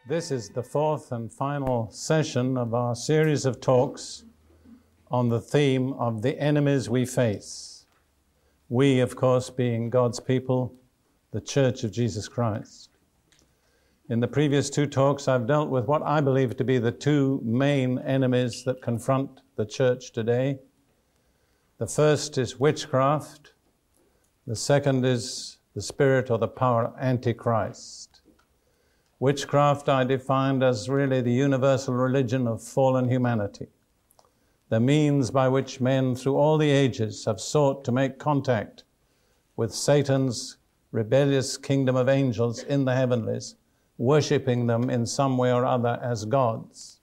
This is the fourth and final session of our series of talks on the theme of the enemies we face. We, of course, being God's people, the Church of Jesus Christ. In the previous two talks, I've dealt with what I believe to be the two main enemies that confront the church today. The first is witchcraft. The second is the spirit or the power of Antichrist. Witchcraft I defined as really the universal religion of fallen humanity, the means by which men through all the ages have sought to make contact with Satan's rebellious kingdom of angels in the heavenlies, worshipping them in some way or other as gods.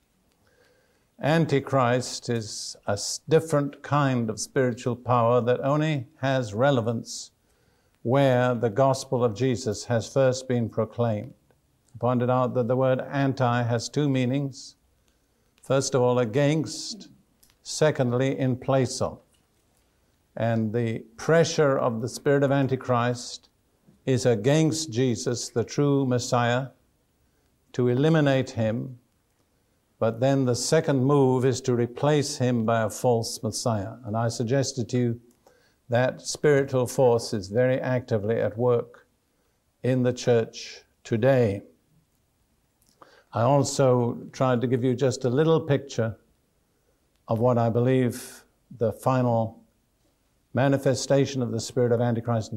Antichrist is a different kind of spiritual power that only has relevance where the gospel of Jesus has first been proclaimed. I pointed out that the word anti has two meanings. First of all, against. Secondly, in place of. And the pressure of the spirit of Antichrist is against Jesus, the true Messiah, to eliminate him. But then the second move is to replace him by a false Messiah. And I suggested to you that spiritual force is very actively at work in the church today. I also tried to give you just a little picture of what I believe the final manifestation of the spirit of Antichrist,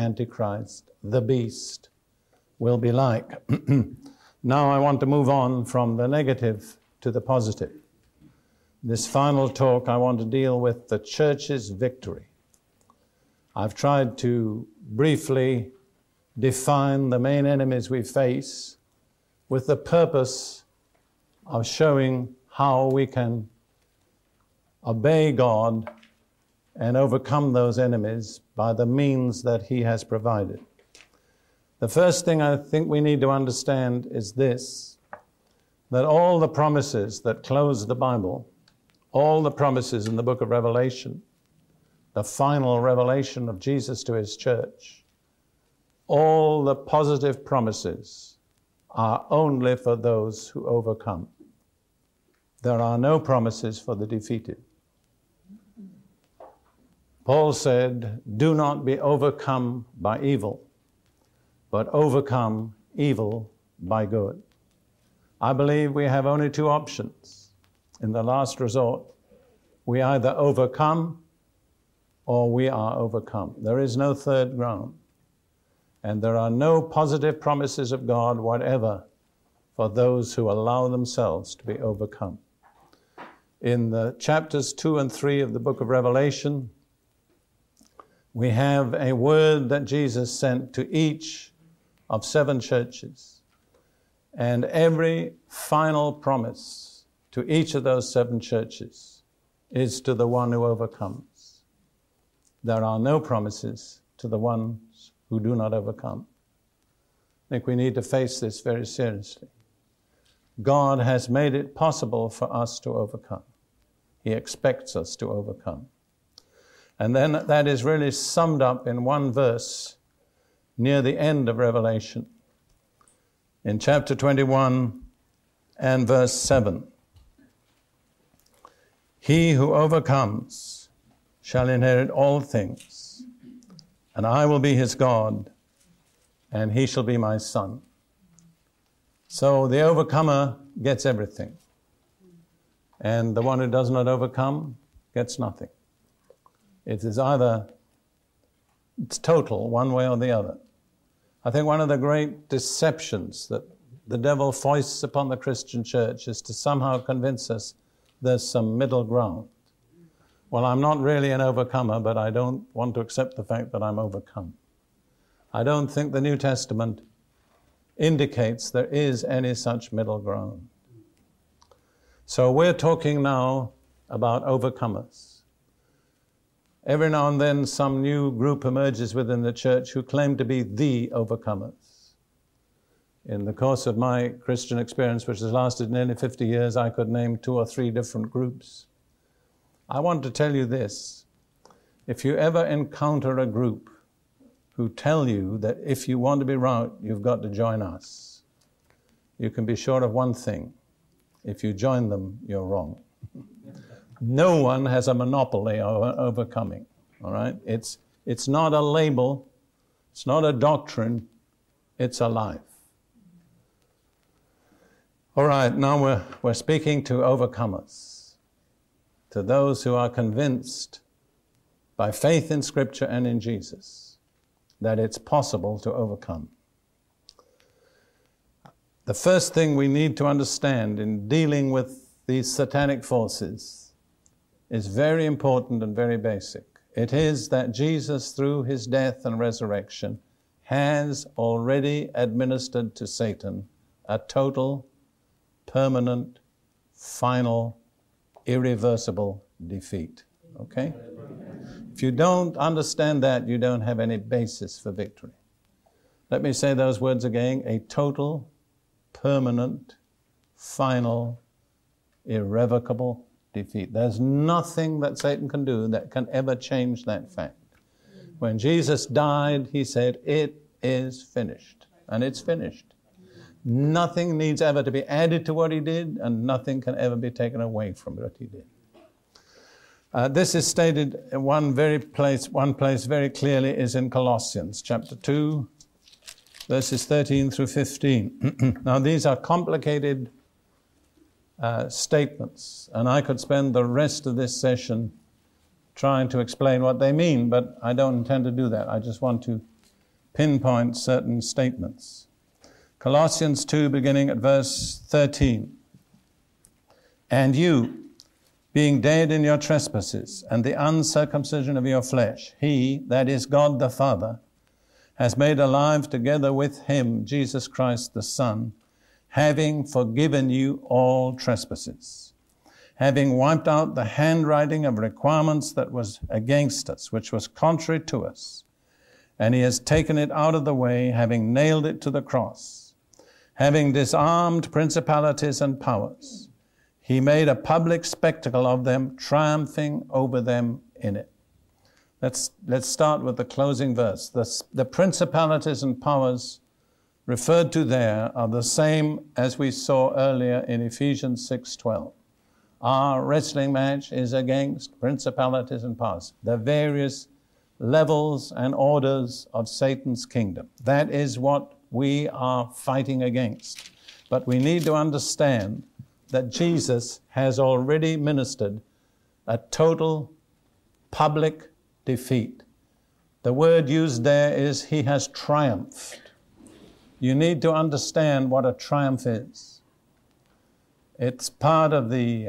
the beast, will be like. Now I want to move on from the negative to the positive. This final talk, I want to deal with the church's victory. I've tried to briefly define the main enemies we face with the purpose of showing how we can obey God and overcome those enemies by the means that He has provided. The first thing I think we need to understand is this, that all the promises that close the Bible, all the promises in the book of Revelation, the final revelation of Jesus to His church, all the positive promises are only for those who overcome. There are no promises for the defeated. Paul said, "Do not be overcome by evil, but overcome evil by good." I believe we have only two options. In the last resort, we either overcome or we are overcome. There is no third ground. And there are no positive promises of God whatever for those who allow themselves to be overcome. In the chapters 2 and 3 of the book of Revelation, we have a word that Jesus sent to each of 7 churches. And every final promise to each of those 7 churches is to the one who overcomes. There are no promises to the ones who do not overcome. I think we need to face this very seriously. God has made it possible for us to overcome. He expects us to overcome. And then that is really summed up in one verse near the end of Revelation. In chapter 21 and verse 7. "He who overcomes shall inherit all things, and I will be his God, and he shall be my son." So the overcomer gets everything, and the one who does not overcome gets nothing. It is either, it's total, one way or the other. I think one of the great deceptions that the devil foists upon the Christian church is to somehow convince us there's some middle ground. Well, I'm not really an overcomer, but I don't want to accept the fact that I'm overcome. I don't think the New Testament indicates there is any such middle ground. So we're talking now about overcomers. Every now and then some new group emerges within the church who claim to be the overcomers. In the course of my Christian experience, which has lasted nearly 50 years, I could name 2 or 3 different groups. I want to tell you this. If you ever encounter a group who tell you that if you want to be right, you've got to join us, you can be sure of one thing. If you join them, you're wrong. No one has a monopoly over overcoming, all right? It's not a label, it's not a doctrine, it's a life. All right, now we're speaking to overcomers, to those who are convinced by faith in Scripture and in Jesus that it's possible to overcome. The first thing we need to understand in dealing with these satanic forces is very important and very basic. It is that Jesus, through his death and resurrection, has already administered to Satan a total, permanent, final, irreversible defeat. Okay? If you don't understand that, you don't have any basis for victory. Let me say those words again. A total, permanent, final, irrevocable defeat. There's nothing that Satan can do that can ever change that fact. When Jesus died, he said, "It is finished." And it's finished. Nothing needs ever to be added to what he did, and nothing can ever be taken away from what he did. This is stated in one place very clearly is in Colossians chapter 2, verses 13 through 15. Now these are complicated statements, and I could spend the rest of this session trying to explain what they mean, but I don't intend to do that. I just want to pinpoint certain statements. Colossians 2, beginning at verse 13. "And you, being dead in your trespasses and the uncircumcision of your flesh, he, that is God the Father, has made alive together with him, Jesus Christ the Son, having forgiven you all trespasses, having wiped out the handwriting of requirements that was against us, which was contrary to us. And he has taken it out of the way, having nailed it to the cross. Having disarmed principalities and powers, he made a public spectacle of them, triumphing over them in it." Let's start with the closing verse. The principalities and powers referred to there are the same as we saw earlier in Ephesians 6:12. Our wrestling match is against principalities and powers, the various levels and orders of Satan's kingdom. That is what we are fighting against. But we need to understand that Jesus has already ministered a total public defeat. The word used there is he has triumphed. You need to understand what a triumph is. It's part of the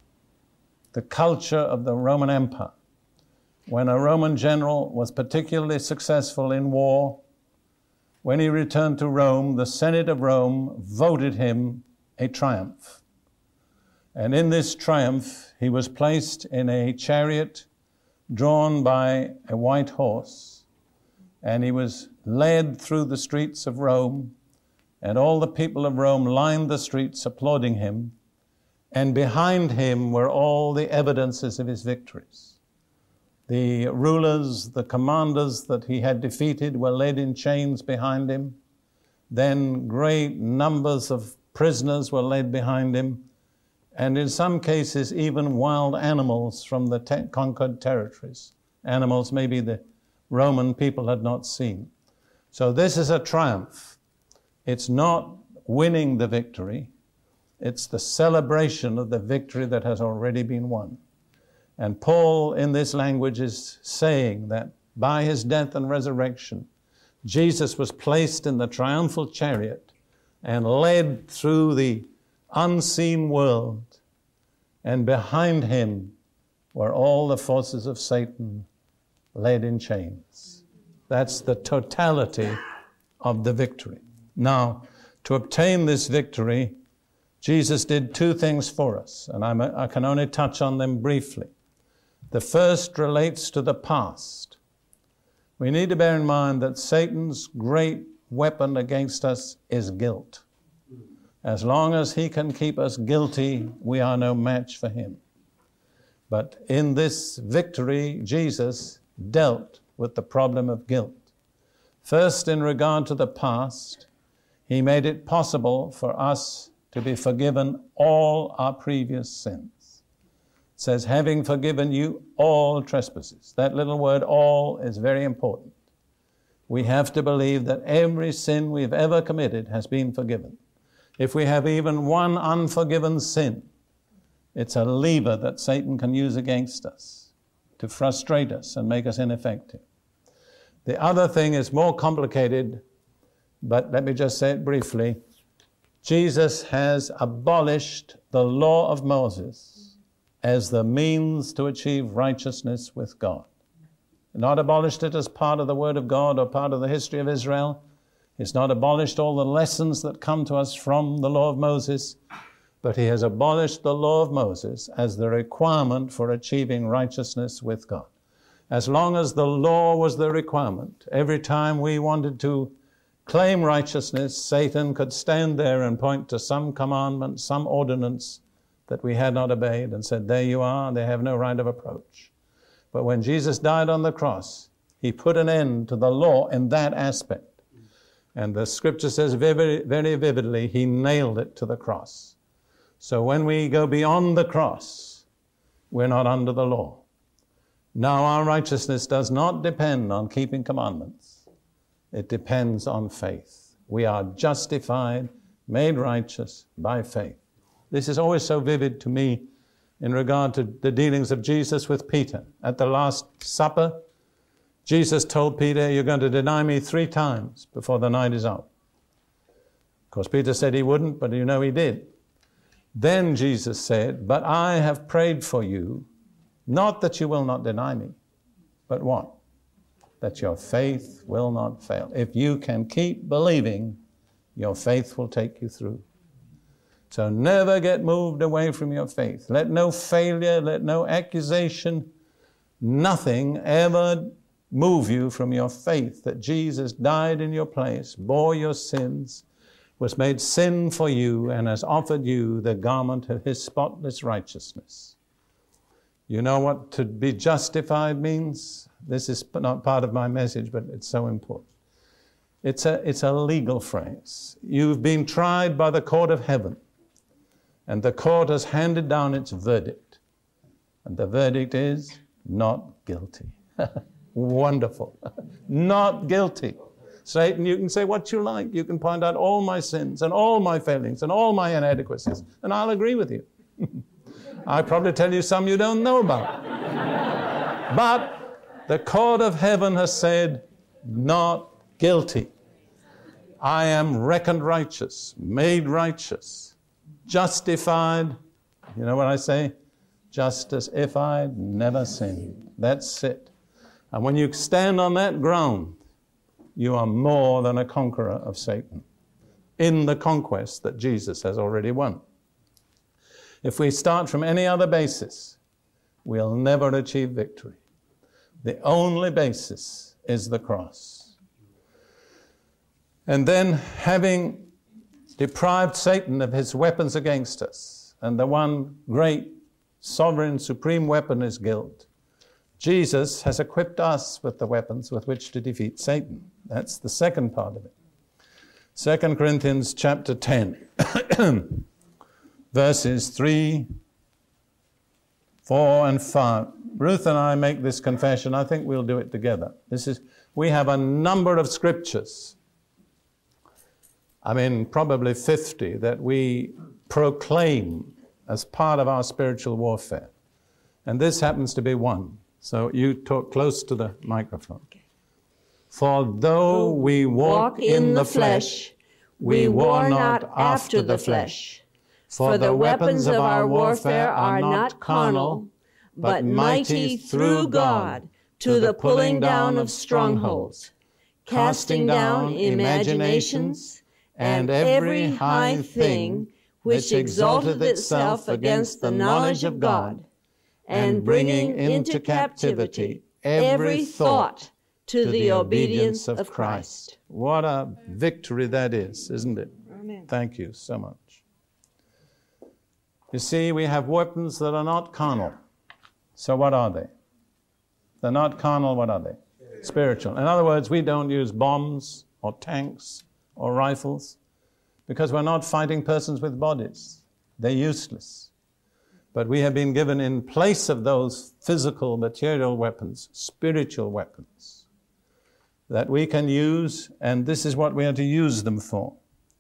culture of the Roman Empire. When a Roman general was particularly successful in war, when he returned to Rome, the Senate of Rome voted him a triumph. And in this triumph, he was placed in a chariot drawn by a white horse, and he was led through the streets of Rome, and all the people of Rome lined the streets applauding him, and behind him were all the evidences of his victories. The rulers, the commanders that he had defeated were led in chains behind him. Then great numbers of prisoners were led behind him, and in some cases even wild animals from the conquered territories, animals maybe the Roman people had not seen. So this is a triumph. It's not winning the victory, it's the celebration of the victory that has already been won. And Paul in this language is saying that by his death and resurrection, Jesus was placed in the triumphal chariot and led through the unseen world, and behind him were all the forces of Satan led in chains. That's the totality of the victory. Now, to obtain this victory, Jesus did two things for us, and I can only touch on them briefly. The first relates to the past. We need to bear in mind that Satan's great weapon against us is guilt. As long as he can keep us guilty, we are no match for him. But in this victory, Jesus dealt with the problem of guilt. First, in regard to the past, He made it possible for us to be forgiven all our previous sins. It says, having forgiven you all trespasses. That little word all is very important. We have to believe that every sin we've ever committed has been forgiven. If we have even one unforgiven sin, it's a lever that Satan can use against us to frustrate us and make us ineffective. The other thing is more complicated, but let me just say it briefly. Jesus has abolished the law of Moses as the means to achieve righteousness with God. Not abolished it as part of the Word of God or part of the history of Israel. He's not abolished all the lessons that come to us from the law of Moses, but he has abolished the law of Moses as the requirement for achieving righteousness with God. As long as the law was the requirement, every time we wanted to claim righteousness, Satan could stand there and point to some commandment, some ordinance that we had not obeyed and said, there you are, they have no right of approach. But when Jesus died on the cross, he put an end to the law in that aspect. And the scripture says very, very vividly, he nailed it to the cross. So when we go beyond the cross, we're not under the law. Now our righteousness does not depend on keeping commandments. It depends on faith. We are justified, made righteous by faith. This is always so vivid to me in regard to the dealings of Jesus with Peter. At the Last Supper, Jesus told Peter, you're going to deny me 3 times before the night is out. Of course, Peter said he wouldn't, but you know he did. Then Jesus said, but I have prayed for you, not that you will not deny me, but what? That your faith will not fail. If you can keep believing, your faith will take you through. So never get moved away from your faith. Let no failure, let no accusation, nothing ever move you from your faith that Jesus died in your place, bore your sins, was made sin for you, and has offered you the garment of his spotless righteousness. You know what to be justified means? This is not part of my message, but it's so important. It's a legal phrase. You've been tried by the court of heaven, and the court has handed down its verdict. And the verdict is not guilty. Wonderful. Not guilty. Satan, you can say what you like. You can point out all my sins and all my failings and all my inadequacies, and I'll agree with you. I'll probably tell you some you don't know about. But the court of heaven has said, not guilty. I am reckoned righteous, made righteous, justified. You know what I say? Just as if I'd never sinned. That's it. And when you stand on that ground, you are more than a conqueror of Satan in the conquest that Jesus has already won. If we start from any other basis, we'll never achieve victory. The only basis is the cross. And then, having deprived Satan of his weapons against us, and the one great, sovereign, supreme weapon is guilt, Jesus has equipped us with the weapons with which to defeat Satan. That's the second part of it. 2 Corinthians chapter 10, verses 3, 4, and 5. Ruth and I make this confession. I think we'll do it together. We have a number of scriptures, probably 50, that we proclaim as part of our spiritual warfare. And this happens to be one. So you talk close to the microphone. For though we walk in the flesh, we war not after the flesh. For the weapons of our warfare are not carnal, but mighty through God to the pulling down of strongholds, casting down imaginations and every high thing which exalteth itself against the knowledge of God, and bringing into captivity every thought to the obedience of Christ. What a victory that is, isn't it? Amen. Thank you so much. You see, we have weapons that are not carnal. So what are they? They're not carnal, what are they? Spiritual. In other words, we don't use bombs or tanks or rifles. because we're not fighting persons with bodies. They're useless. But we have been given, in place of those physical, material weapons, spiritual weapons that we can use, and this is what we are to use them for.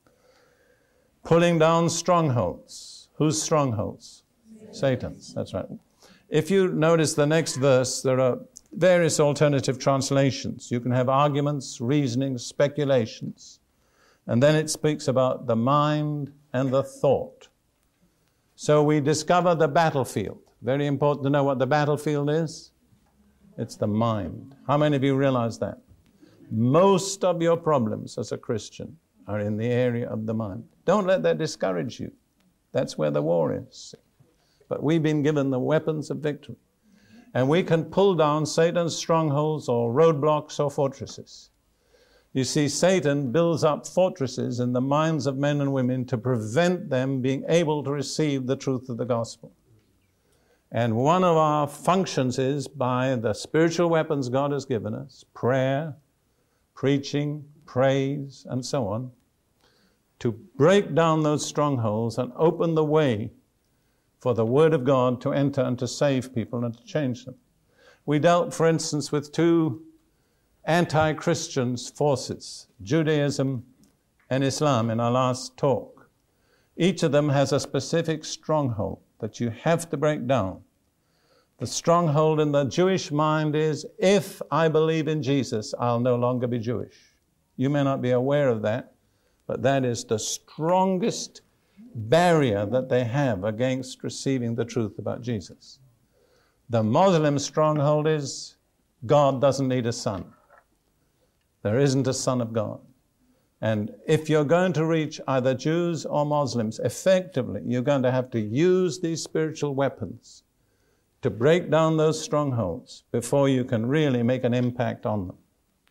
Pulling down strongholds. Whose strongholds? Satan's, that's right. If you notice the next verse, there are various alternative translations. You can have arguments, reasonings, speculations. And then it speaks about the mind and the thought. So we discover the battlefield. Very important to know what the battlefield is. It's the mind. How many of you realize that? Most of your problems as a Christian are in the area of the mind. Don't let that discourage you. That's where the war is. But we've been given the weapons of victory. And we can pull down Satan's strongholds or roadblocks or fortresses. You see, Satan builds up fortresses in the minds of men and women to prevent them being able to receive the truth of the gospel. And one of our functions is, by the spiritual weapons God has given us, prayer, preaching, praise, and so on, to break down those strongholds and open the way for the Word of God to enter and to save people and to change them. We dealt, for instance, with two anti-Christian forces, Judaism and Islam, in our last talk. Each of them has a specific stronghold that you have to break down. The stronghold in the Jewish mind is, if I believe in Jesus, I'll no longer be Jewish. You may not be aware of that, but that is the strongest barrier that they have against receiving the truth about Jesus. The Muslim stronghold is, God doesn't need a son. There isn't a son of God. And if you're going to reach either Jews or Muslims effectively, you're going to have to use these spiritual weapons to break down those strongholds before you can really make an impact on them.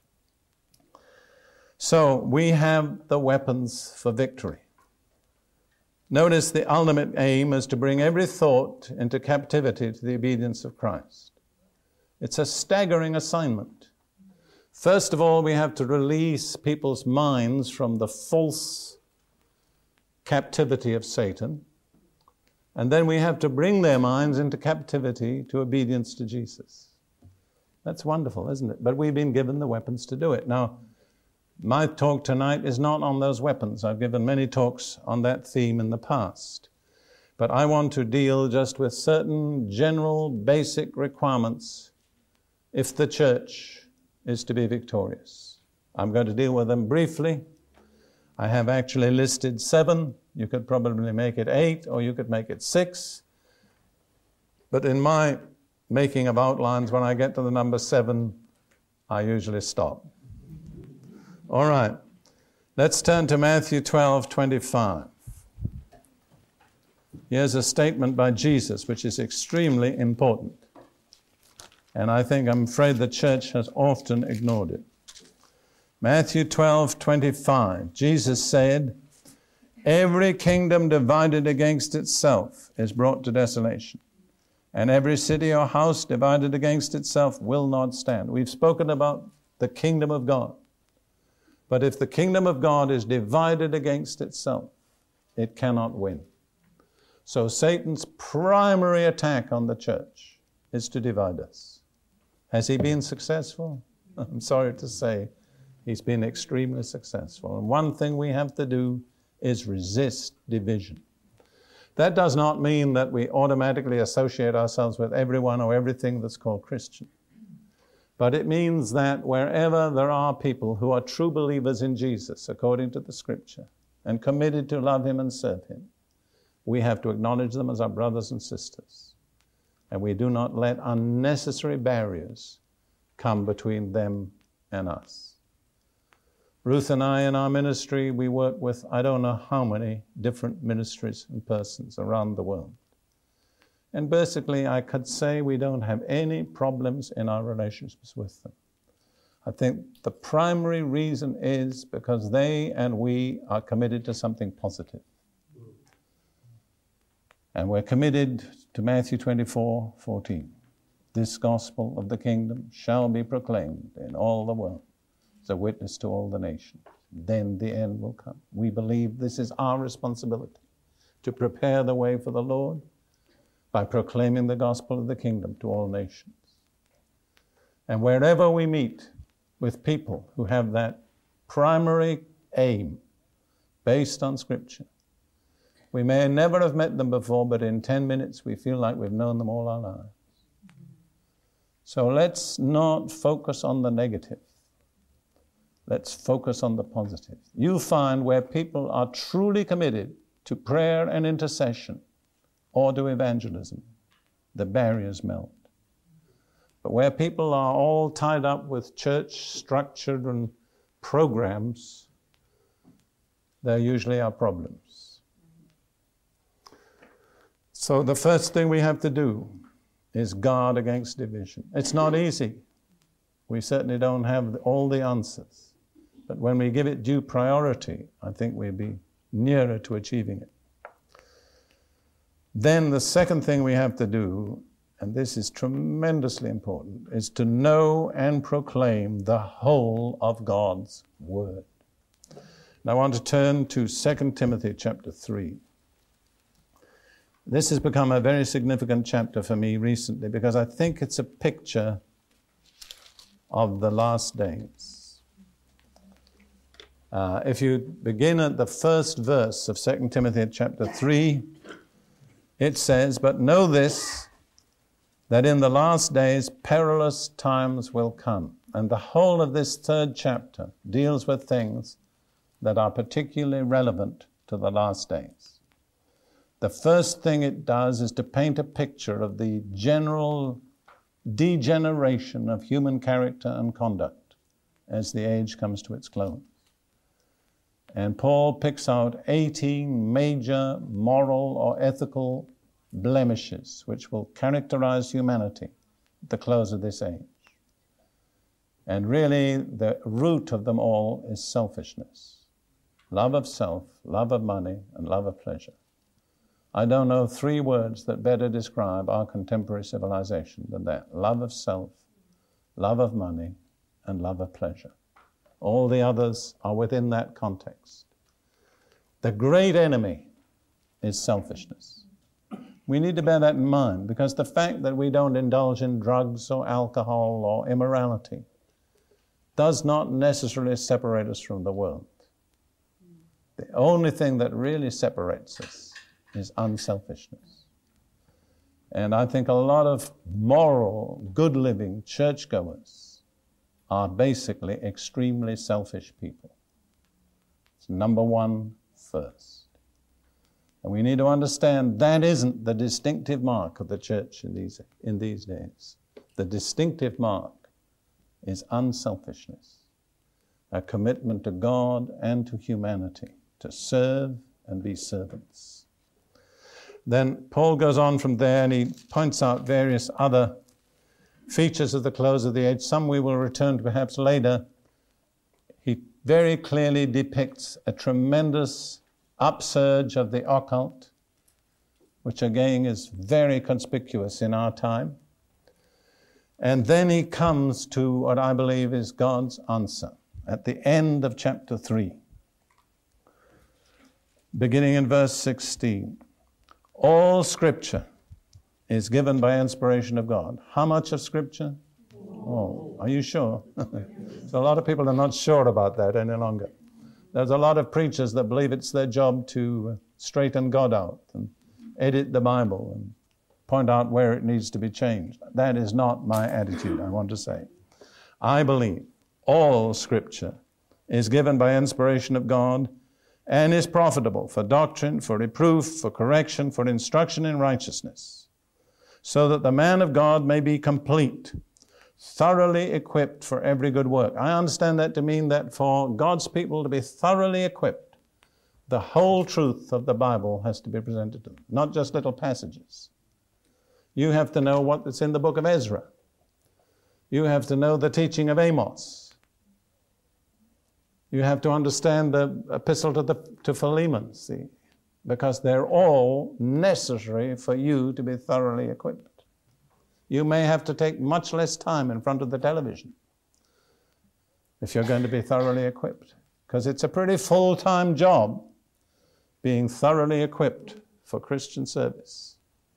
So we have the weapons for victory. Notice the ultimate aim is to bring every thought into captivity to the obedience of Christ. It's a staggering assignment. First of all, we have to release people's minds from the false captivity of Satan. And then we have to bring their minds into captivity to obedience to Jesus. That's wonderful, isn't it? But we've been given the weapons to do it. Now, my talk tonight is not on those weapons. I've given many talks on that theme in the past. But I want to deal just with certain general, basic requirements if the church is to be victorious. I'm going to deal with them briefly. I have actually listed 7. You could probably make it 8, or you could make it 6. But in my making of outlines, when I get to the number 7, I usually stop. All right, let's turn to Matthew 12:25. Here's a statement by Jesus which is extremely important. And I'm afraid the church has often ignored it. Matthew 12:25, Jesus said, "Every kingdom divided against itself is brought to desolation, and every city or house divided against itself will not stand." We've spoken about the kingdom of God. But if the kingdom of God is divided against itself, it cannot win. So Satan's primary attack on the church is to divide us. Has he been successful? I'm sorry to say, he's been extremely successful. And one thing we have to do is resist division. That does not mean that we automatically associate ourselves with everyone or everything that's called Christian. But it means that wherever there are people who are true believers in Jesus, according to the Scripture, and committed to love him and serve him, we have to acknowledge them as our brothers and sisters. And we do not let unnecessary barriers come between them and us. Ruth and I, in our ministry, we work with I don't know how many different ministries and persons around the world. And basically, I could say we don't have any problems in our relationships with them. I think the primary reason is because they and we are committed to something positive. And we're committed to Matthew 24:14. This gospel of the kingdom shall be proclaimed in all the world as a witness to all the nations. then the end will come. We believe this is our responsibility, to prepare the way for the Lord by proclaiming the gospel of the kingdom to all nations. And wherever we meet with people who have that primary aim based on Scripture, we may never have met them before, but in 10 minutes we feel like we've known them all our lives. So let's not focus on the negative. Let's focus on the positive. You find where people are truly committed to prayer and intercession or to evangelism, the barriers melt. But where people are all tied up with church structure and programs, there usually are problems. So the first thing we have to do is guard against division. It's not easy. We certainly don't have all the answers. But when we give it due priority, I think we'll be nearer to achieving it. Then the second thing we have to do, and this is tremendously important, is to know and proclaim the whole of God's Word. Now I want to turn to 2 Timothy chapter 3. This has become a very significant chapter for me recently because I think it's a picture of the last days. If you begin at the first verse of 2 Timothy chapter 3, it says, "But know this, that in the last days perilous times will come." And the whole of this third chapter deals with things that are particularly relevant to the last days. The first thing it does is to paint a picture of the general degeneration of human character and conduct as the age comes to its close. And Paul picks out 18 major moral or ethical blemishes which will characterize humanity at the close of this age. And really, the root of them all is selfishness. Love of self, love of money, and love of pleasure. I don't know 3 words that better describe our contemporary civilization than that. Love of self, love of money, and love of pleasure. All the others are within that context. The great enemy is selfishness. We need to bear that in mind because the fact that we don't indulge in drugs or alcohol or immorality does not necessarily separate us from the world. The only thing that really separates us is unselfishness. And I think a lot of moral, good-living churchgoers are basically extremely selfish people. It's number one first. And we need to understand that isn't the distinctive mark of the church in these days. The distinctive mark is unselfishness, a commitment to God and to humanity, to serve and be servants. Then Paul goes on from there and he points out various other features of the close of the age. Some we will return to perhaps later. He very clearly depicts a tremendous upsurge of the occult, which again is very conspicuous in our time. And then he comes to what I believe is God's answer at the end of chapter 3, beginning in verse 16. All Scripture is given by inspiration of God. How much of Scripture? Oh, are you sure? So a lot of people are not sure about that any longer. There's a lot of preachers that believe it's their job to straighten God out and edit the Bible and point out where it needs to be changed. That is not my attitude, I want to say. I believe all Scripture is given by inspiration of God and is profitable for doctrine, for reproof, for correction, for instruction in righteousness, so that the man of God may be complete, thoroughly equipped for every good work. I understand that to mean that for God's people to be thoroughly equipped, the whole truth of the Bible has to be presented to them, not just little passages. You have to know what's in the book of Ezra. You have to know the teaching of Amos. You have to understand the epistle to Philemon, see, because they're all necessary for you to be thoroughly equipped. You may have to take much less time in front of the television if you're going to be thoroughly equipped. because it's a pretty full-time job being thoroughly equipped for Christian service.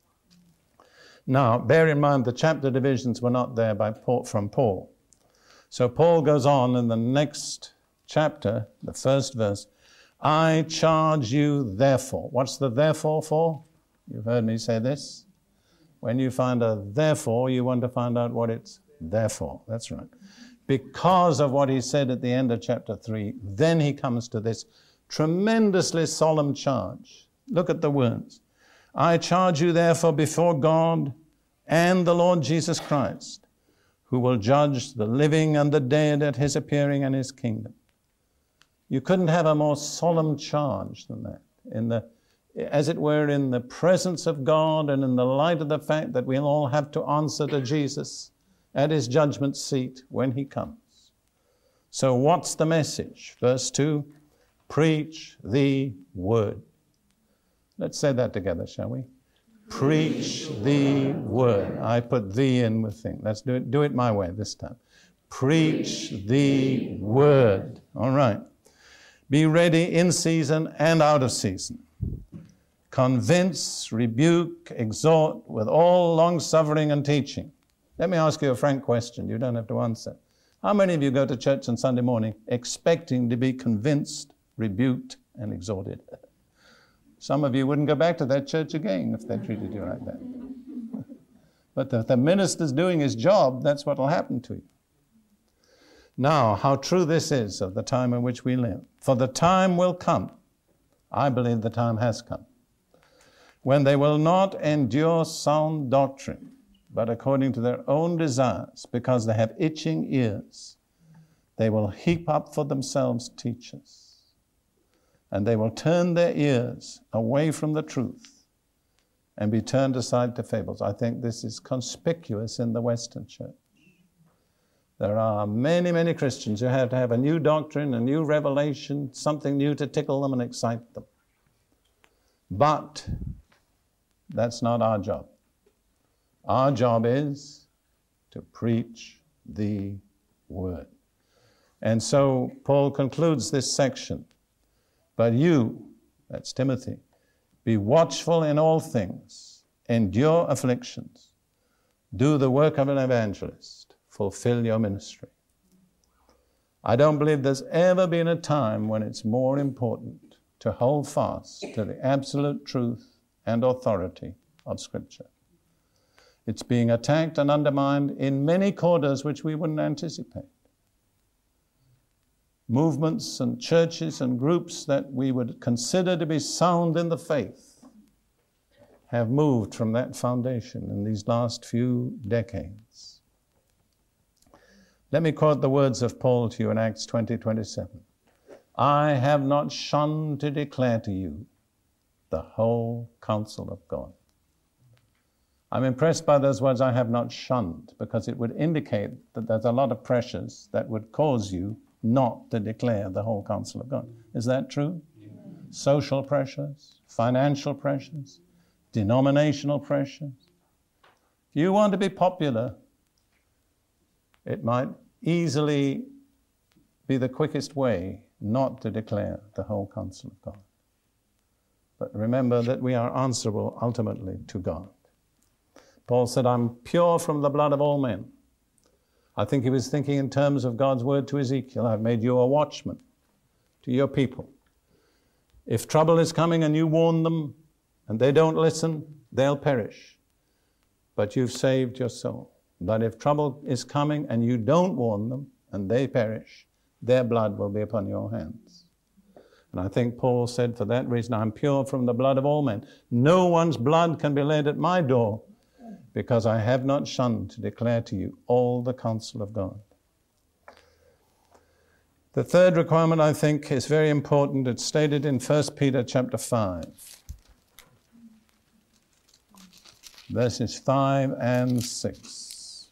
Now, bear in mind the chapter divisions were not there from Paul. So Paul goes on in the next chapter, the first verse, I charge you therefore. What's the therefore for? You've heard me say this. When you find a therefore, you want to find out what it's there for. That's right. Because of what he said at the end of chapter 3, then he comes to this tremendously solemn charge. Look at the words. I charge you therefore before God and the Lord Jesus Christ, who will judge the living and the dead at his appearing and his kingdom. You couldn't have a more solemn charge than that. As it were, in the presence of God and in the light of the fact that we'll all have to answer to Jesus at his judgment seat when he comes. So what's the message? Verse 2, preach the word. Let's say that together, shall we? Preach the word. I put thee in with thing. Let's do it my way this time. Preach the word. All right. Be ready in season and out of season. Convince, rebuke, exhort with all long-suffering and teaching. Let me ask you a frank question. You don't have to answer. How many of you go to church on Sunday morning expecting to be convinced, rebuked, and exhorted? Some of you wouldn't go back to that church again if they treated you like that. But if the minister's doing his job, that's what will happen to you. Now, how true this is of the time in which we live. For the time will come, I believe the time has come, when they will not endure sound doctrine, but according to their own desires, because they have itching ears, they will heap up for themselves teachers, and they will turn their ears away from the truth and be turned aside to fables. I think this is conspicuous in the Western church. There are many, many Christians who have to have a new doctrine, a new revelation, something new to tickle them and excite them. But that's not our job. Our job is to preach the word. And so Paul concludes this section. But you, that's Timothy, be watchful in all things, endure afflictions, do the work of an evangelist, fulfill your ministry. I don't believe there's ever been a time when it's more important to hold fast to the absolute truth and authority of Scripture. It's being attacked and undermined in many quarters which we wouldn't anticipate. Movements and churches and groups that we would consider to be sound in the faith have moved from that foundation in these last few decades. Let me quote the words of Paul to you in Acts 20:27. I have not shunned to declare to you the whole counsel of God. I'm impressed by those words, I have not shunned, because it would indicate that there's a lot of pressures that would cause you not to declare the whole counsel of God. Is that true? Yeah. Social pressures, financial pressures, denominational pressures. If you want to be popular, it might easily be the quickest way not to declare the whole counsel of God. But remember that we are answerable ultimately to God. Paul said, I'm pure from the blood of all men. I think he was thinking in terms of God's word to Ezekiel. I've made you a watchman to your people. If trouble is coming and you warn them and they don't listen, they'll perish. But you've saved your soul. But if trouble is coming and you don't warn them and they perish, their blood will be upon your hands. And I think Paul said, for that reason, I'm pure from the blood of all men. No one's blood can be laid at my door, because I have not shunned to declare to you all the counsel of God. The third requirement, I think, is very important. It's stated in 1 Peter chapter 5, verses 5 and 6.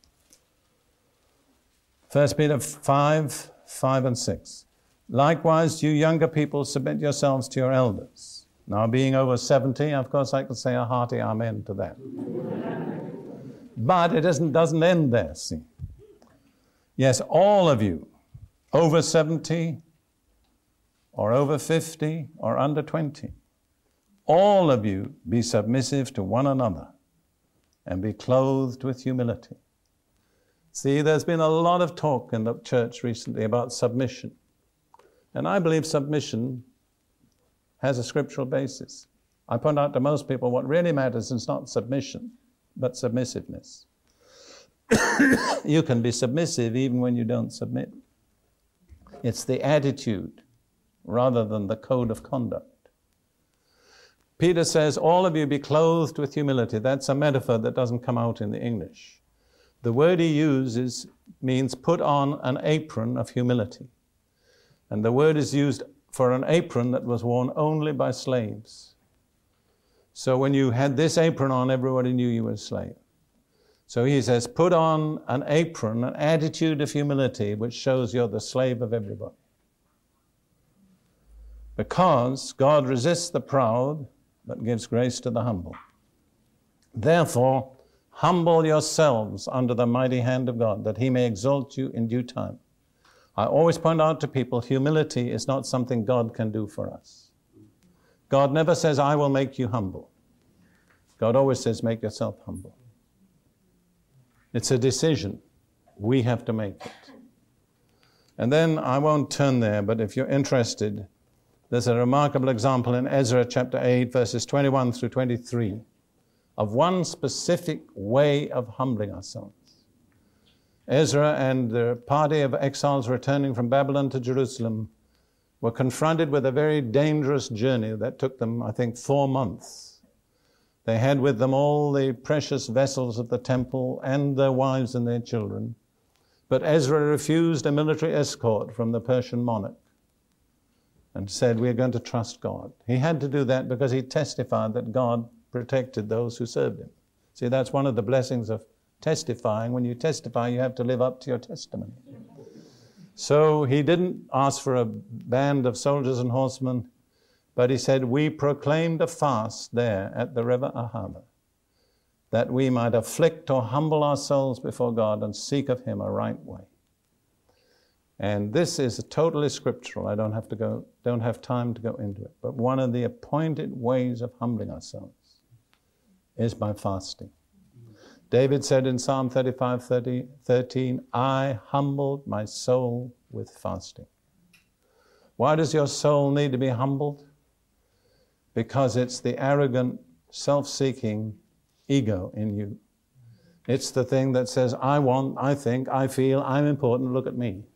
1 Peter 5, 5 and 6. Likewise, you younger people, submit yourselves to your elders. Now, being over 70, of course, I could say a hearty amen to that. But it doesn't end there, see. Yes, all of you over 70 or over 50 or under 20, all of you be submissive to one another and be clothed with humility. See, there's been a lot of talk in the church recently about submission. And I believe submission has a scriptural basis. I point out to most people what really matters is not submission, but submissiveness. You can be submissive even when you don't submit. It's the attitude rather than the code of conduct. Peter says, all of you be clothed with humility. That's a metaphor that doesn't come out in the English. The word he uses means put on an apron of humility. And the word is used for an apron that was worn only by slaves. So when you had this apron on, everybody knew you were a slave. So he says, put on an apron, an attitude of humility, which shows you're the slave of everybody. Because God resists the proud, but gives grace to the humble. Therefore, humble yourselves under the mighty hand of God, that he may exalt you in due time. I always point out to people, humility is not something God can do for us. God never says, I will make you humble. God always says, make yourself humble. It's a decision. We have to make it. And then, I won't turn there, but if you're interested, there's a remarkable example in Ezra chapter 8, verses 21 through 23, of one specific way of humbling ourselves. Ezra and the party of exiles returning from Babylon to Jerusalem were confronted with a very dangerous journey that took them, I think, 4 months. They had with them all the precious vessels of the temple and their wives and their children. But Ezra refused a military escort from the Persian monarch and said, we're going to trust God. He had to do that because he testified that God protected those who served him. See, that's one of the blessings of testifying. When you testify, you have to live up to your testimony. So he didn't ask for a band of soldiers and horsemen, but he said, we proclaimed a fast there at the river Ahava, that we might afflict or humble our souls before God and seek of him a right way. And this is totally scriptural. I don't have time to go into it. But one of the appointed ways of humbling ourselves is by fasting. David said in Psalm 35:13, I humbled my soul with fasting. Why does your soul need to be humbled? Because it's the arrogant, self-seeking ego in you. It's the thing that says, I want, I think, I feel, I'm important, look at me.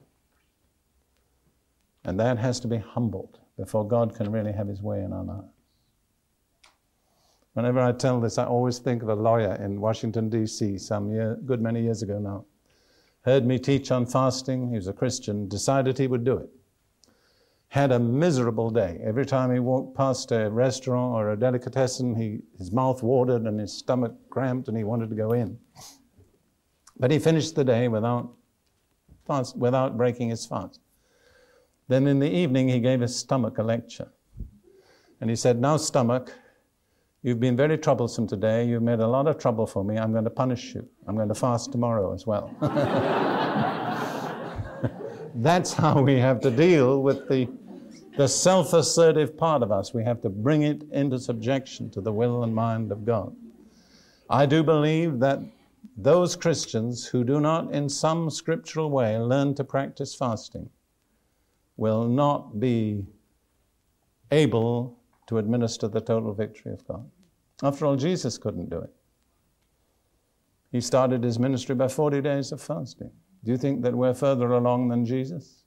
And that has to be humbled before God can really have his way in our lives. Whenever I tell this, I always think of a lawyer in Washington, D.C., good many years ago now. Heard me teach on fasting. He was a Christian, decided he would do it. Had a miserable day. Every time he walked past a restaurant or a delicatessen, his mouth watered and his stomach cramped and he wanted to go in. But he finished the day without breaking his fast. Then in the evening, he gave his stomach a lecture. And he said, now stomach, you've been very troublesome today. You've made a lot of trouble for me. I'm going to punish you. I'm going to fast tomorrow as well. That's how we have to deal with the self-assertive part of us. We have to bring it into subjection to the will and mind of God. I do believe that those Christians who do not in some scriptural way learn to practice fasting will not be able to administer the total victory of God. After all, Jesus couldn't do it. He started his ministry by 40 days of fasting. Do you think that we're further along than Jesus?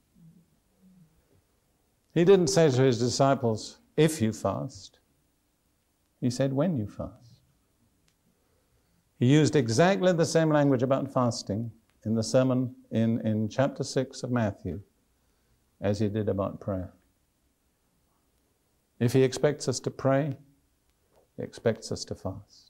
He didn't say to his disciples, if you fast. He said, when you fast. He used exactly the same language about fasting in the sermon in chapter 6 of Matthew as he did about prayer. If he expects us to pray, he expects us to fast.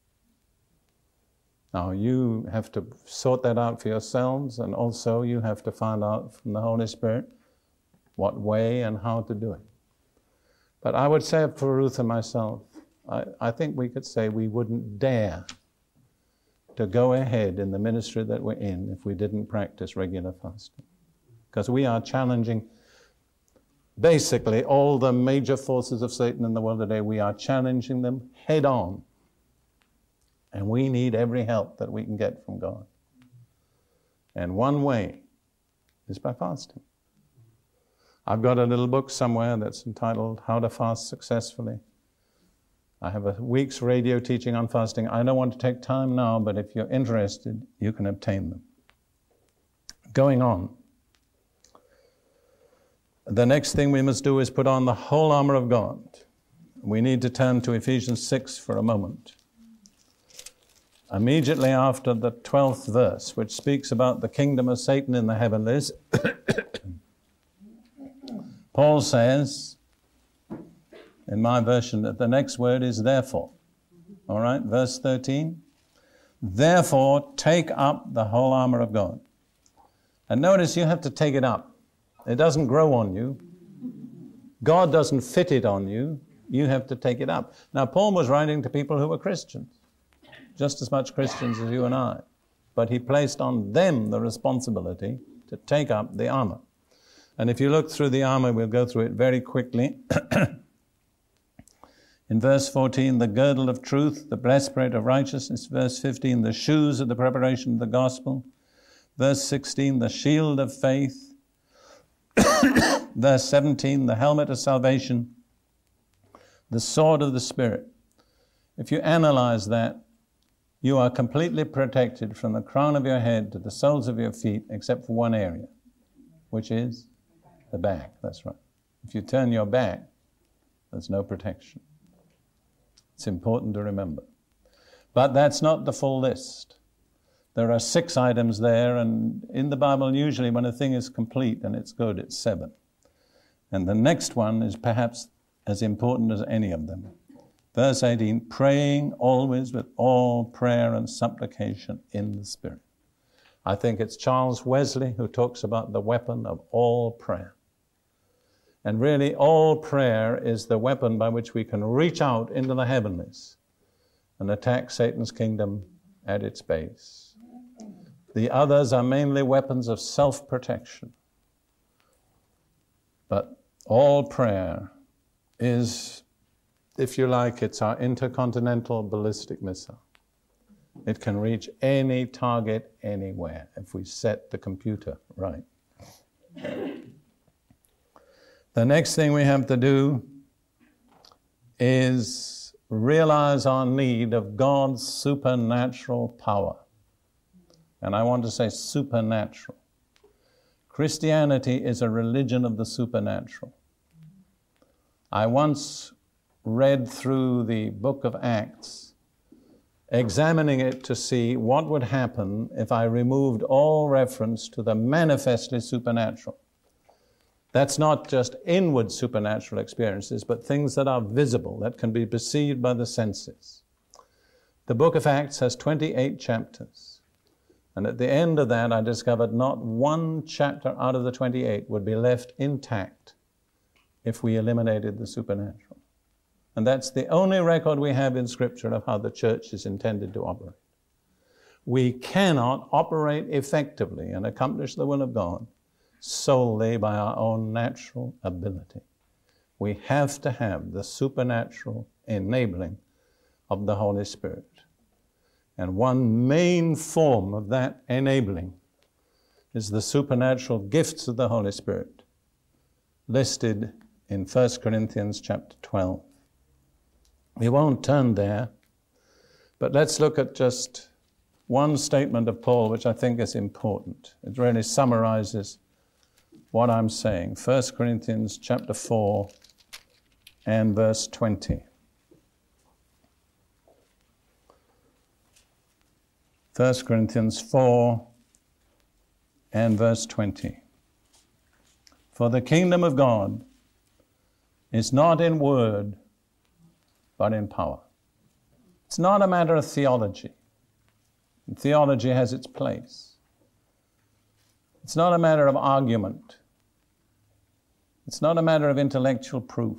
Now, you have to sort that out for yourselves, and also you have to find out from the Holy Spirit what way and how to do it. But I would say for Ruth and myself, I think we could say we wouldn't dare to go ahead in the ministry that we're in if we didn't practice regular fasting. Because we are challenging basically all the major forces of Satan in the world today, we are challenging them head on. And we need every help that we can get from God. And one way is by fasting. I've got a little book somewhere that's entitled How to Fast Successfully. I have a week's radio teaching on fasting. I don't want to take time now, but if you're interested, you can obtain them. Going on. The next thing we must do is put on the whole armor of God. We need to turn to Ephesians 6 for a moment. Immediately after the 12th verse, which speaks about the kingdom of Satan in the heavenlies, Paul says, in my version, that the next word is therefore. All right, verse 13. Therefore, take up the whole armor of God. And notice you have to take it up. It doesn't grow on you. God doesn't fit it on you. You have to take it up. Now, Paul was writing to people who were Christians, just as much Christians as you and I. But he placed on them the responsibility to take up the armor. And if you look through the armor, we'll go through it very quickly. In verse 14, the girdle of truth, the breastplate of righteousness. Verse 15, the shoes of the preparation of the gospel. Verse 16, the shield of faith. Verse 17, the helmet of salvation. The sword of the Spirit. If you analyze that, you are completely protected from the crown of your head to the soles of your feet, except for one area, which is the back. That's right. If you turn your back, there's no protection. It's important to remember. But that's not the full list. There are 6 items there, and in the Bible, usually when a thing is complete and it's good, it's 7. And the next one is perhaps as important as any of them. Verse 18, praying always with all prayer and supplication in the Spirit. I think it's Charles Wesley who talks about the weapon of all prayer. And really, all prayer is the weapon by which we can reach out into the heavenlies and attack Satan's kingdom at its base. The others are mainly weapons of self-protection. But all prayer is, if you like, it's our intercontinental ballistic missile. It can reach any target anywhere if we set the computer right. The next thing we have to do is realize our need of God's supernatural power. And I want to say supernatural. Christianity is a religion of the supernatural. I once read through the book of Acts, examining it to see what would happen if I removed all reference to the manifestly supernatural. That's not just inward supernatural experiences, but things that are visible, that can be perceived by the senses. The book of Acts has 28 chapters. And at the end of that, I discovered not one chapter out of the 28 would be left intact if we eliminated the supernatural. And that's the only record we have in Scripture of how the church is intended to operate. We cannot operate effectively and accomplish the will of God solely by our own natural ability. We have to have the supernatural enabling of the Holy Spirit. And one main form of that enabling is the supernatural gifts of the Holy Spirit, listed in 1 Corinthians chapter 12. We won't turn there, but let's look at just one statement of Paul, which I think is important. It really summarizes what I'm saying. 1 Corinthians chapter 4 and verse 20. 1 Corinthians 4 and verse 20. For the kingdom of God is not in word, but in power. It's not a matter of theology. Theology has its place. It's not a matter of argument. It's not a matter of intellectual proof.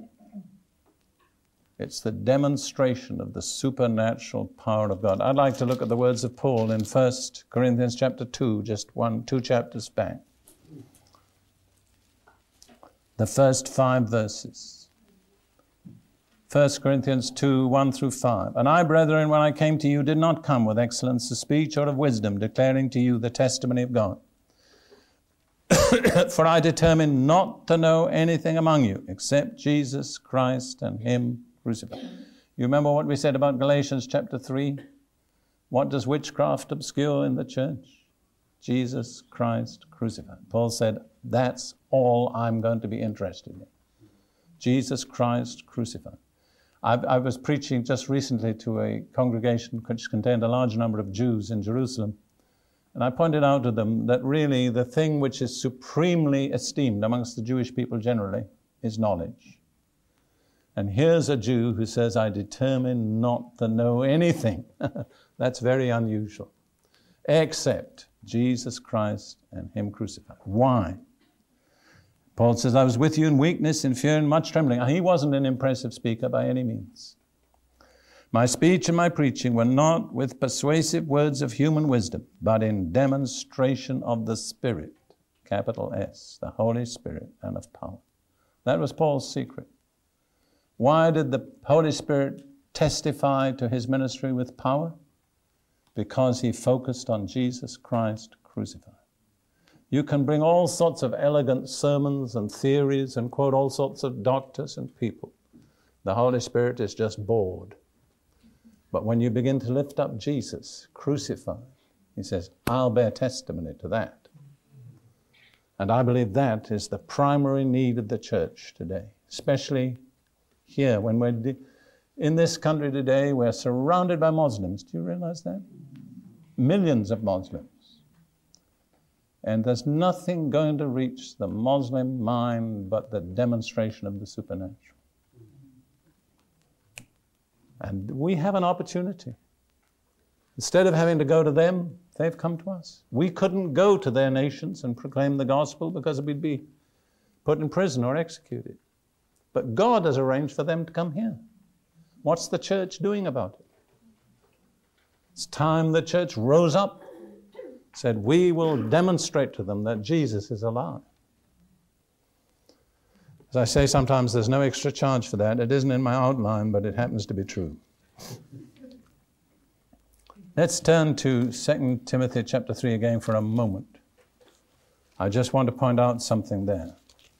It's the demonstration of the supernatural power of God. I'd like to look at the words of Paul in 1 Corinthians chapter 2, just 2 chapters back. The first 5 verses. 1 Corinthians 2, 1 through 5. And I, brethren, when I came to you, did not come with excellence of speech or of wisdom, declaring to you the testimony of God. For I determined not to know anything among you, except Jesus Christ and Him crucified. You remember what we said about Galatians chapter 3? What does witchcraft obscure in the church? Jesus Christ crucified. Paul said, that's all I'm going to be interested in. Jesus Christ crucified. I was preaching just recently to a congregation which contained a large number of Jews in Jerusalem. And I pointed out to them that really the thing which is supremely esteemed amongst the Jewish people generally is knowledge. And here's a Jew who says, I determine not to know anything. That's very unusual. Except Jesus Christ and Him crucified. Why? Paul says, I was with you in weakness, in fear, and much trembling. He wasn't an impressive speaker by any means. My speech and my preaching were not with persuasive words of human wisdom, but in demonstration of the Spirit, capital S, the Holy Spirit, and of power. That was Paul's secret. Why did the Holy Spirit testify to his ministry with power? Because he focused on Jesus Christ crucified. You can bring all sorts of elegant sermons and theories and quote all sorts of doctors and people. The Holy Spirit is just bored. But when you begin to lift up Jesus crucified, He says, I'll bear testimony to that. And I believe that is the primary need of the church today, especially here when we're in this country today. We're surrounded by Muslims. Do you realize that? Millions of Muslims. And there's nothing going to reach the Muslim mind but the demonstration of the supernatural. And we have an opportunity. Instead of having to go to them, they've come to us. We couldn't go to their nations and proclaim the gospel because we'd be put in prison or executed. But God has arranged for them to come here. What's the church doing about it? It's time the church rose up, said, we will demonstrate to them that Jesus is alive. As I say sometimes, there's no extra charge for that. It isn't in my outline, but it happens to be true. Let's turn to 2 Timothy chapter 3 again for a moment. I just want to point out something there.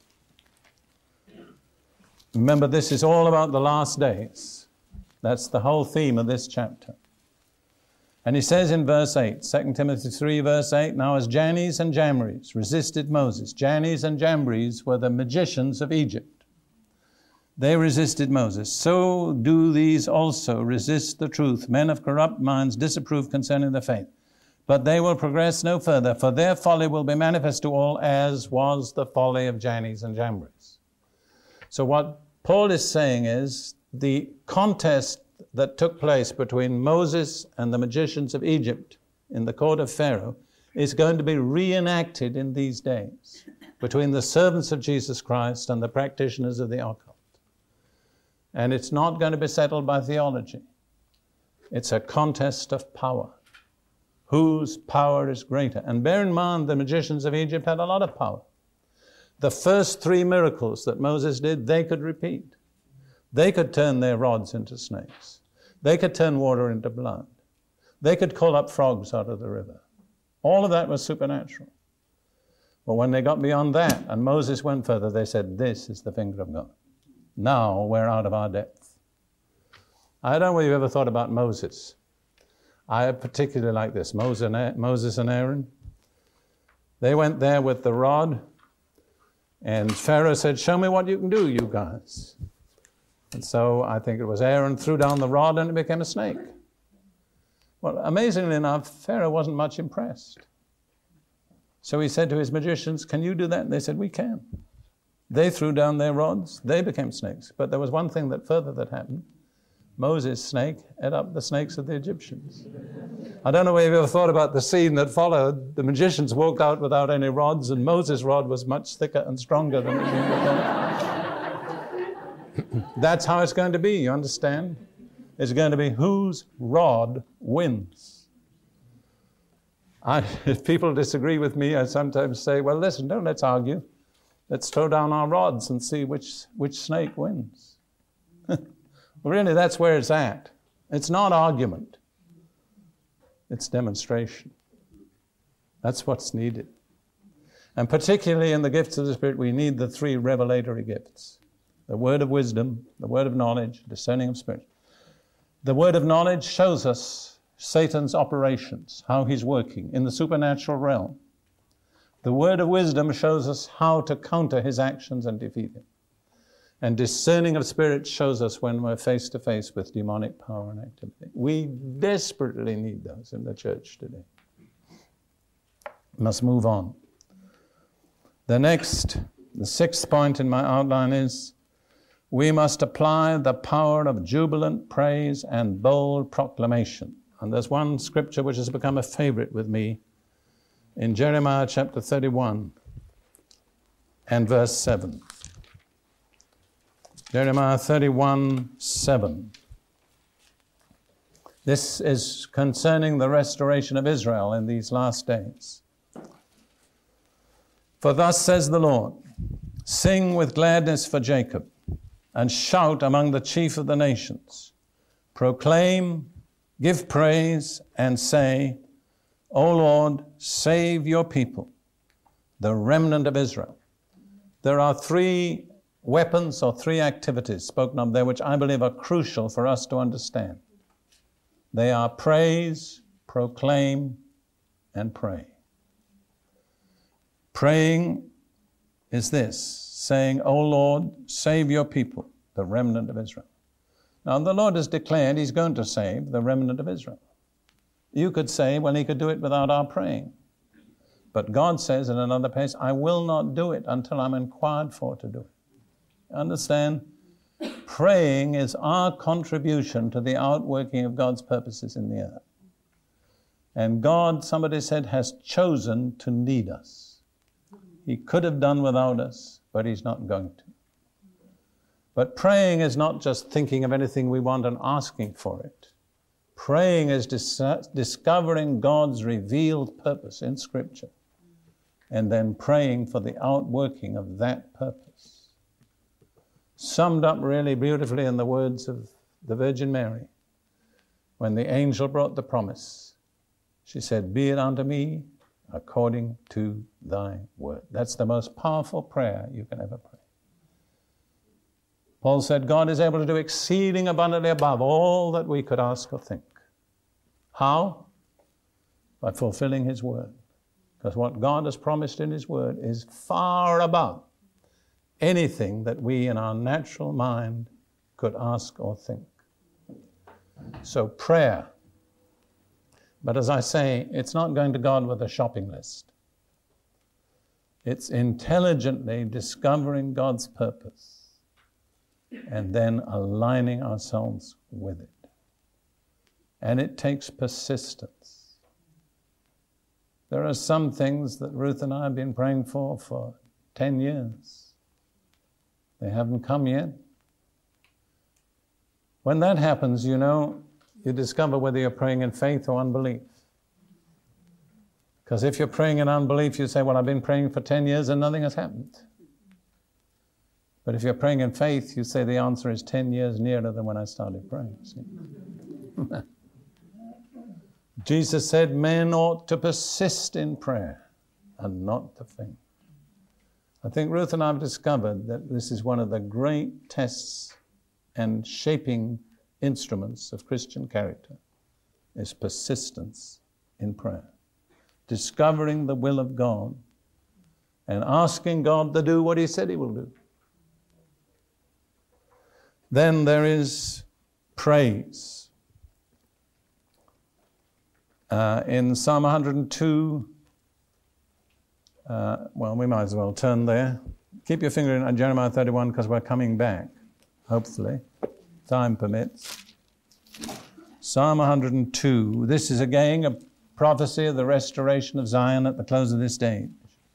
Remember, this is all about the last days. That's the whole theme of this chapter. And he says in verse 8, 2 Timothy 3 verse 8, now as Jannes and Jambres resisted Moses. Jannes and Jambres were the magicians of Egypt. They resisted Moses. So do these also resist the truth. Men of corrupt minds disapprove concerning the faith. But they will progress no further, for their folly will be manifest to all, as was the folly of Jannes and Jambres. So what Paul is saying is the contest that took place between Moses and the magicians of Egypt in the court of Pharaoh is going to be reenacted in these days between the servants of Jesus Christ and the practitioners of the occult. And it's not going to be settled by theology. It's a contest of power. Whose power is greater? And bear in mind, the magicians of Egypt had a lot of power. The first 3 miracles that Moses did, they could repeat. They could turn their rods into snakes. They could turn water into blood. They could call up frogs out of the river. All of that was supernatural. But when they got beyond that and Moses went further, they said, this is the finger of God. Now we're out of our depth. I don't know whether you've ever thought about Moses. I particularly like this. Moses and Aaron. They went there with the rod, and Pharaoh said, show me what you can do, you guys. And so I think it was Aaron threw down the rod and it became a snake. Well, amazingly enough, Pharaoh wasn't much impressed. So he said to his magicians, can you do that? And they said, we can. They threw down their rods, they became snakes. But there was one thing that happened. Moses' snake ate up the snakes of the Egyptians. I don't know whether you've ever thought about the scene that followed. The magicians walked out without any rods, and Moses' rod was much thicker and stronger than it had before. That's how it's going to be, you understand? It's going to be whose rod wins. If people disagree with me, I sometimes say, well, listen, let's argue. Let's throw down our rods and see which snake wins. Really, that's where it's at. It's not argument. It's demonstration. That's what's needed. And particularly in the gifts of the Spirit, we need the three revelatory gifts. The word of wisdom, the word of knowledge, discerning of spirit. The word of knowledge shows us Satan's operations, how he's working in the supernatural realm. The word of wisdom shows us how to counter his actions and defeat him. And discerning of spirit shows us when we're face to face with demonic power and activity. We desperately need those in the church today. Must move on. The sixth point in my outline is, we must apply the power of jubilant praise and bold proclamation. And there's one scripture which has become a favorite with me in Jeremiah chapter 31 and verse 7. Jeremiah 31:7. This is concerning the restoration of Israel in these last days. For thus says the Lord, sing with gladness for Jacob, and shout among the chief of the nations. Proclaim, give praise, and say, O Lord, save your people, the remnant of Israel. There are three weapons or three activities spoken of there which I believe are crucial for us to understand. They are praise, proclaim, and pray. Praying is this, saying, O Lord, save your people, the remnant of Israel. Now, the Lord has declared he's going to save the remnant of Israel. You could say, well, he could do it without our praying. But God says in another place, I will not do it until I'm inquired for to do it. Understand? Praying is our contribution to the outworking of God's purposes in the earth. And God, somebody said, has chosen to lead us. He could have done without us, but he's not going to. But praying is not just thinking of anything we want and asking for it. Praying is discovering God's revealed purpose in Scripture and then praying for the outworking of that purpose. Summed up really beautifully in the words of the Virgin Mary. When the angel brought the promise, she said, be it unto me according to thy word. That's the most powerful prayer you can ever pray. Paul said, God is able to do exceeding abundantly above all that we could ask or think. How? By fulfilling his word. Because what God has promised in his word is far above anything that we in our natural mind could ask or think. So prayer. But as I say, it's not going to God with a shopping list. It's intelligently discovering God's purpose and then aligning ourselves with it. And it takes persistence. There are some things that Ruth and I have been praying for 10 years. They haven't come yet. When that happens, you discover whether you're praying in faith or unbelief. Because if you're praying in unbelief, you say, well, I've been praying for 10 years and nothing has happened. But if you're praying in faith, you say the answer is 10 years nearer than when I started praying. See? Jesus said men ought to persist in prayer and not to faint. I think Ruth and I have discovered that this is one of the great tests and shaping instruments of Christian character, is persistence in prayer. Discovering the will of God and asking God to do what he said he will do. Then there is praise. In Psalm 102, we might as well turn there. Keep your finger in Jeremiah 31 because we're coming back, hopefully. Time permits. Psalm 102. This is again a prophecy of the restoration of Zion at the close of this age.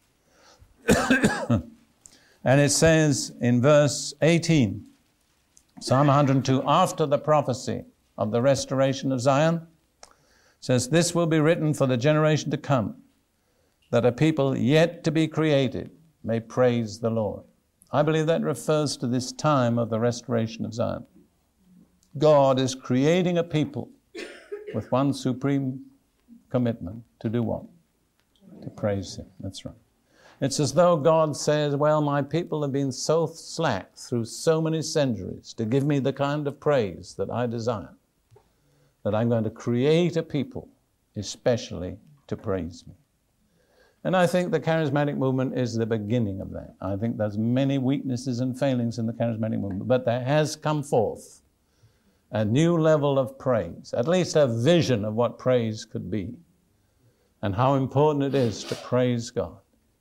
And it says in verse 18, Psalm 102, after the prophecy of the restoration of Zion, says, this will be written for the generation to come, that a people yet to be created may praise the Lord. I believe that refers to this time of the restoration of Zion. God is creating a people with one supreme commitment to do what? To praise him. That's right. It's as though God says, well, my people have been so slack through so many centuries to give me the kind of praise that I desire, that I'm going to create a people especially to praise me. And I think the charismatic movement is the beginning of that. I think there's many weaknesses and failings in the charismatic movement, but there has come forth a new level of praise, at least a vision of what praise could be and how important it is to praise God.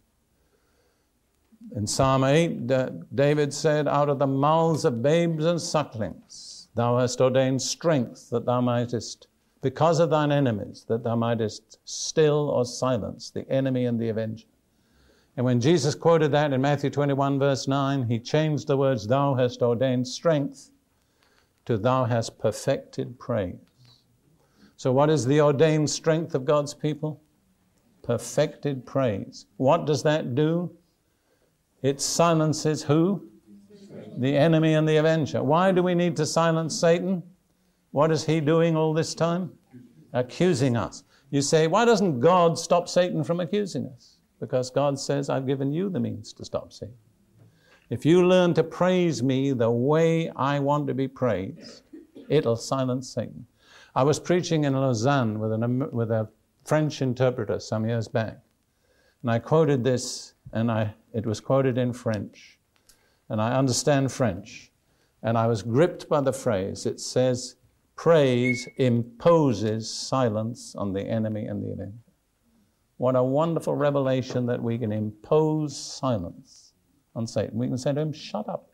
In Psalm 8, David said, out of the mouths of babes and sucklings, thou hast ordained strength that thou mightest, because of thine enemies, that thou mightest still or silence the enemy and the avenger. And when Jesus quoted that in Matthew 21, verse 9, he changed the words, thou hast ordained strength, to thou hast perfected praise. So what is the ordained strength of God's people? Perfected praise. What does that do? It silences who? The enemy and the avenger. Why do we need to silence Satan? What is he doing all this time? Accusing us. You say, why doesn't God stop Satan from accusing us? Because God says, I've given you the means to stop Satan. If you learn to praise me the way I want to be praised, it'll silence Satan. I was preaching in Lausanne with a French interpreter some years back, and I quoted this, and it was quoted in French, and I understand French, and I was gripped by the phrase. It says, praise imposes silence on the enemy and the avenger. What a wonderful revelation that we can impose silence on Satan. We can say to him, shut up.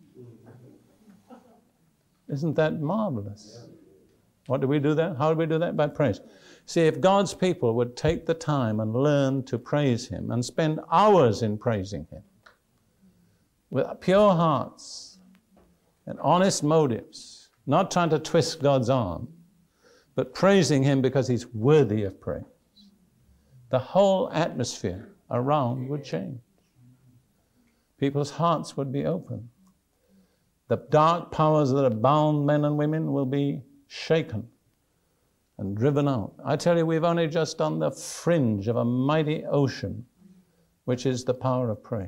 Isn't that marvelous? What do we do that? How do we do that? By praise. See, if God's people would take the time and learn to praise him and spend hours in praising him with pure hearts and honest motives, not trying to twist God's arm, but praising him because he's worthy of praise, the whole atmosphere around would change. People's hearts would be open. The dark powers that have bound men and women will be shaken and driven out. I tell you, we've only just on the fringe of a mighty ocean, which is the power of praise.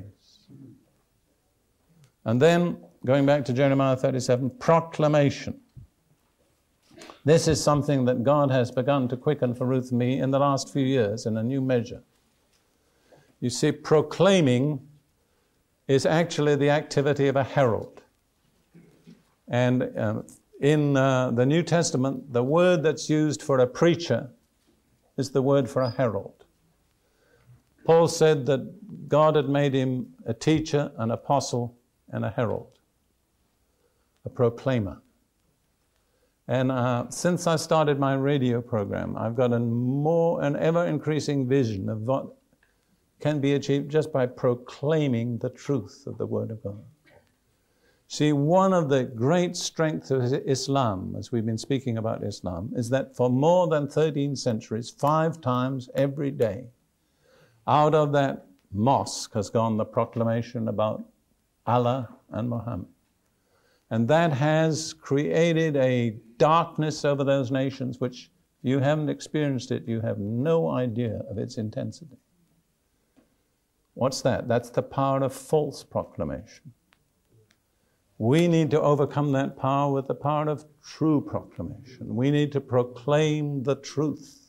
And then, going back to Jeremiah 37, proclamation. This is something that God has begun to quicken for Ruth and me in the last few years in a new measure. You see, proclaiming is actually the activity of a herald. And in the New Testament, the word that's used for a preacher is the word for a herald. Paul said that God had made him a teacher, an apostle, and a herald, a proclaimer. And since I started my radio program, I've got an ever-increasing vision of what can be achieved just by proclaiming the truth of the Word of God. See, one of the great strengths of Islam, as we've been speaking about Islam, is that for more than 13 centuries, 5 times every day, out of that mosque has gone the proclamation about Allah and Muhammad. And that has created a darkness over those nations which, if you haven't experienced it, you have no idea of its intensity. What's that? That's the power of false proclamation. We need to overcome that power with the power of true proclamation. We need to proclaim the truth.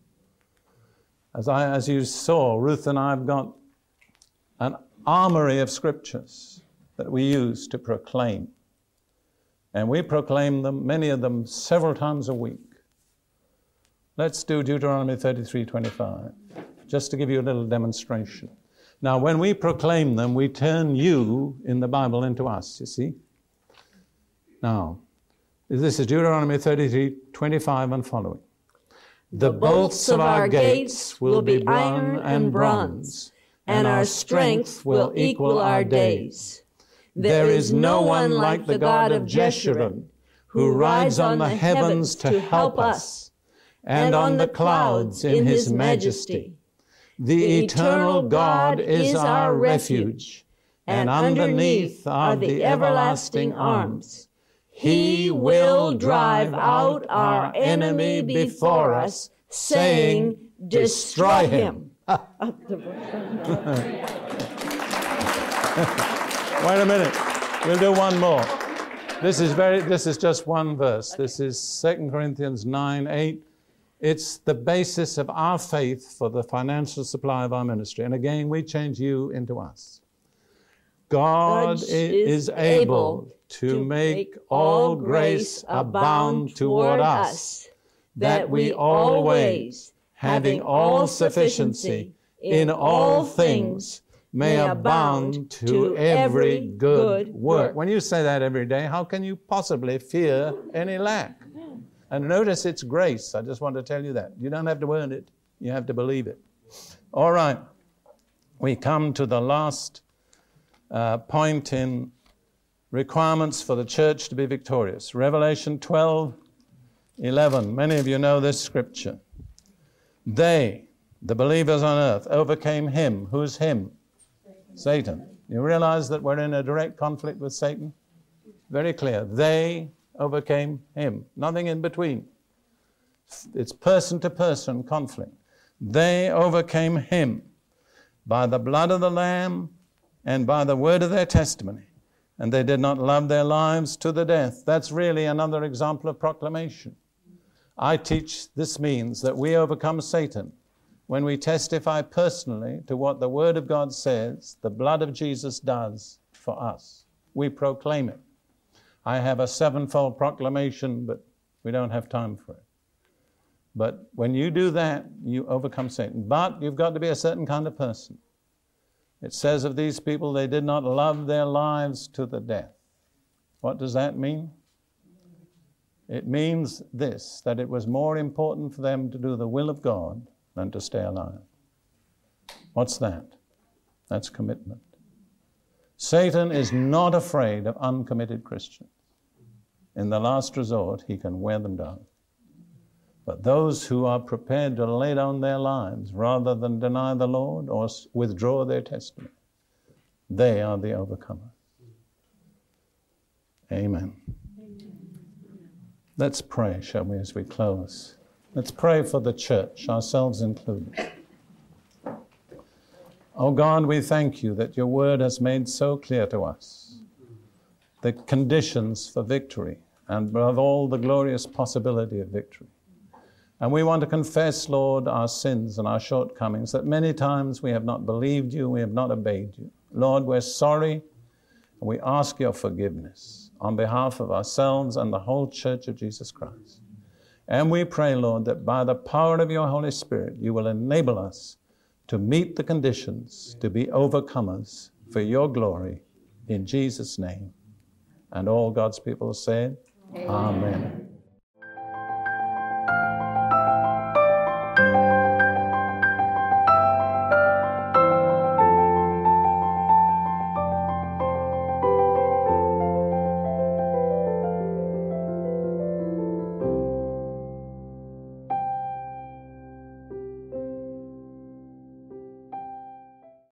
As you saw, Ruth and I have got an armory of scriptures that we use to proclaim. And we proclaim them, many of them, several times a week. Let's do Deuteronomy 33:25, just to give you a little demonstration. Now, when we proclaim them, we turn you in the Bible into us, you see. Now, this is Deuteronomy 33:25 and following. The bolts of our gates will be iron and bronze, and our strength will equal our days. There is no one like the God of Jeshurun, who rides on the heavens to help us, and on the clouds in his majesty. The eternal God is our refuge, and underneath are the everlasting arms. He will drive out our enemy before us, saying, "Destroy him." Wait a minute. We'll do one more. This is just one verse. This is 2 Corinthians 9:8. It's the basis of our faith for the financial supply of our ministry. And again, we change you into us. God is able to make all grace abound toward us, that we always, having all sufficiency in all things, may abound to every good work. When you say that every day, how can you possibly fear any lack? And notice it's grace. I just want to tell you that. You don't have to earn it. You have to believe it. All right. We come to the last point in requirements for the church to be victorious. Revelation 12:11. Many of you know this scripture. They, the believers on earth, overcame him. Who's him? Satan. You realize that we're in a direct conflict with Satan? Very clear. They overcame him. Nothing in between. It's person-to-person conflict. They overcame him by the blood of the Lamb and by the word of their testimony. And they did not love their lives to the death. That's really another example of proclamation. I teach this means that we overcome Satan when we testify personally to what the Word of God says the blood of Jesus does for us. We proclaim it. I have a sevenfold proclamation, but we don't have time for it. But when you do that, you overcome Satan. But you've got to be a certain kind of person. It says of these people, they did not love their lives to the death. What does that mean? It means this, that it was more important for them to do the will of God than to stay alive. What's that? That's commitment. Satan is not afraid of uncommitted Christians. In the last resort, he can wear them down. But those who are prepared to lay down their lives rather than deny the Lord or withdraw their testimony, they are the overcomers. Amen. Let's pray, shall we, as we close. Let's pray for the church, ourselves included. Oh God, we thank you that your word has made so clear to us the conditions for victory and above all the glorious possibility of victory. And we want to confess, Lord, our sins and our shortcomings, that many times we have not believed you, we have not obeyed you. Lord, we're sorry, and we ask your forgiveness on behalf of ourselves and the whole church of Jesus Christ. And we pray, Lord, that by the power of your Holy Spirit, you will enable us to meet the conditions, to be overcomers for your glory, in Jesus' name. And all God's people said, Amen. Amen.